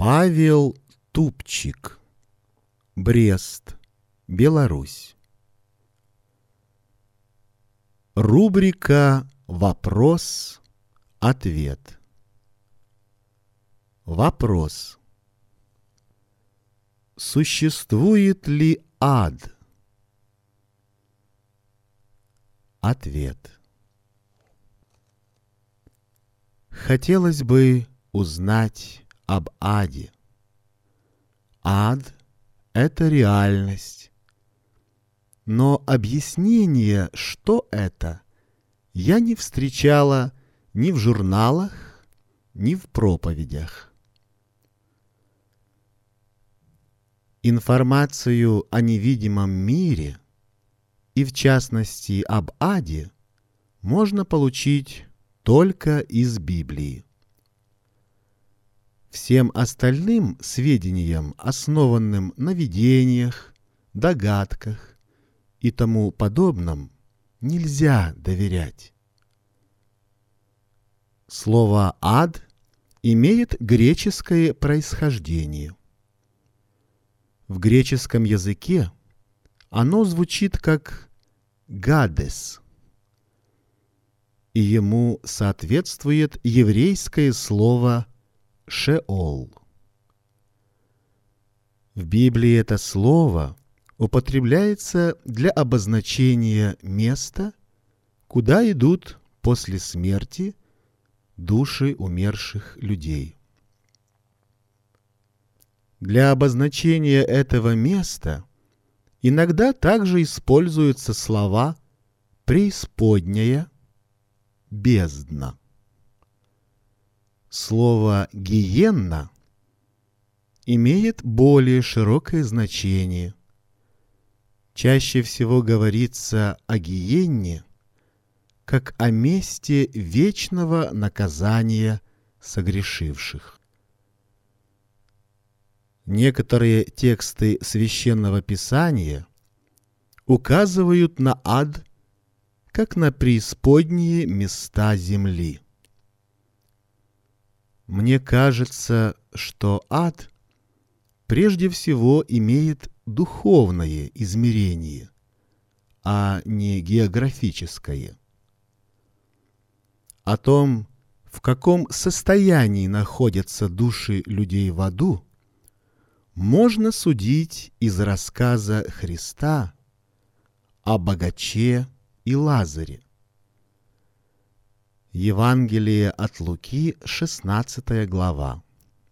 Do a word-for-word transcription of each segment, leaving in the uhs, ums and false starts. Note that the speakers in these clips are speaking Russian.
Павел Тупчик. Брест, Беларусь. Рубрика «Вопрос-ответ». Вопрос. Существует ли ад? Ответ. Хотелось бы узнать об аде. Ад — это реальность. Но объяснение, что это, я не встречала ни в журналах, ни в проповедях. Информацию о невидимом мире, и в частности об аде, можно получить только из Библии. Всем остальным сведениям, основанным на видениях, догадках и тому подобном, нельзя доверять. Слово «ад» имеет греческое происхождение. В греческом языке оно звучит как «гадес», и ему соответствует еврейское слово «шеол». В Библии это слово употребляется для обозначения места, куда идут после смерти души умерших людей. Для обозначения этого места иногда также используются слова «преисподняя», «бездна». Слово «гиенна» имеет более широкое значение. Чаще всего говорится о гиенне как о месте вечного наказания согрешивших. Некоторые тексты Священного Писания указывают на ад как на преисподние места земли. Мне кажется, что ад прежде всего имеет духовное измерение, а не географическое. О том, в каком состоянии находятся души людей в аду, можно судить из рассказа Христа о богаче и Лазаре. Евангелие от Луки, шестнадцатая глава.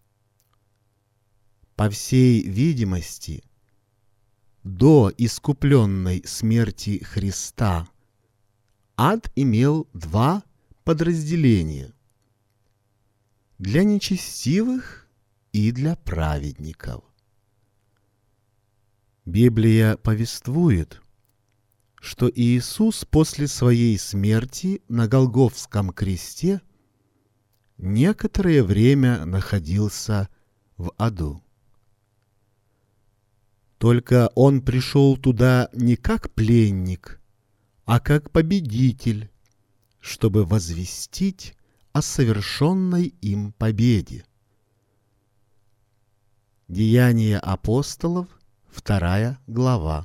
По всей видимости, до искупленной смерти Христа ад имел два подразделения: для нечестивых и для праведников. Библия повествует, что Иисус после своей смерти на Голгофском кресте некоторое время находился в аду. Только Он пришел туда не как пленник, а как победитель, чтобы возвестить о совершенной им победе. Деяния апостолов, вторая глава.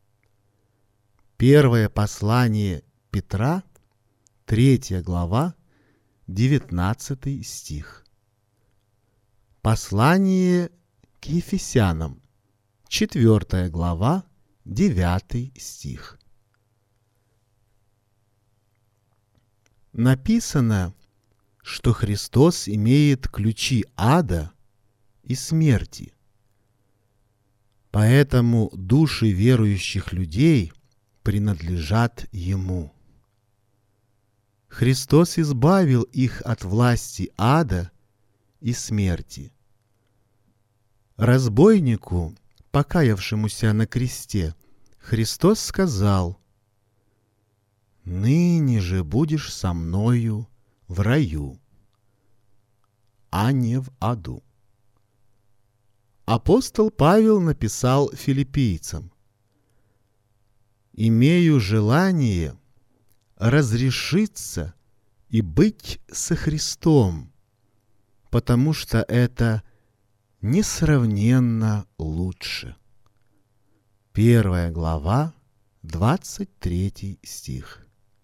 Первое послание Петра, третья глава, девятнадцатый стих. Послание к Ефесянам, четвертая глава, девятый стих. Написано, что Христос имеет ключи ада и смерти. Поэтому души верующих людей принадлежат Ему. Христос избавил их от власти ада и смерти. Разбойнику, покаявшемуся на кресте, Христос сказал: «Ныне же будешь со мною в раю, а не в аду». Апостол Павел написал филиппийцам: «Имею желание разрешиться и быть со Христом, потому что это несравненно лучше. Первая глава, двадцать третий стих.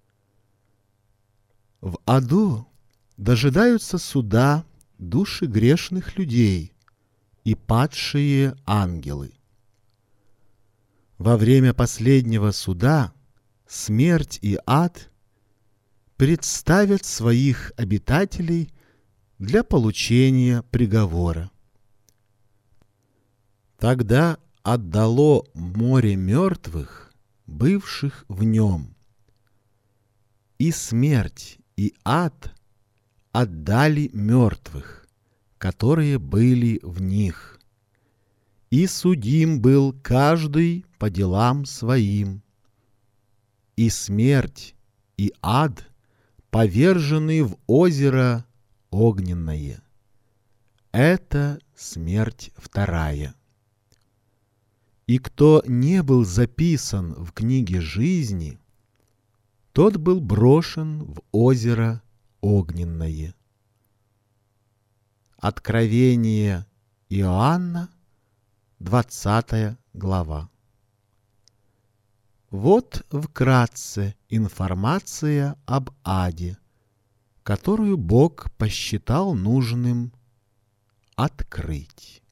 В аду дожидаются суда души грешных людей и падшие ангелы. Во время последнего суда смерть и ад представят своих обитателей для получения приговора. Тогда отдало море мертвых, бывших в нем, и смерть и ад отдали мертвых, которые были в них, и судим был каждый по делам своим, и смерть и ад повержены в озеро огненное. Это смерть вторая. И кто не был записан в книге жизни, тот был брошен в озеро огненное. Откровение Иоанна, двадцатая глава. Вот вкратце информация об аде, которую Бог посчитал нужным открыть.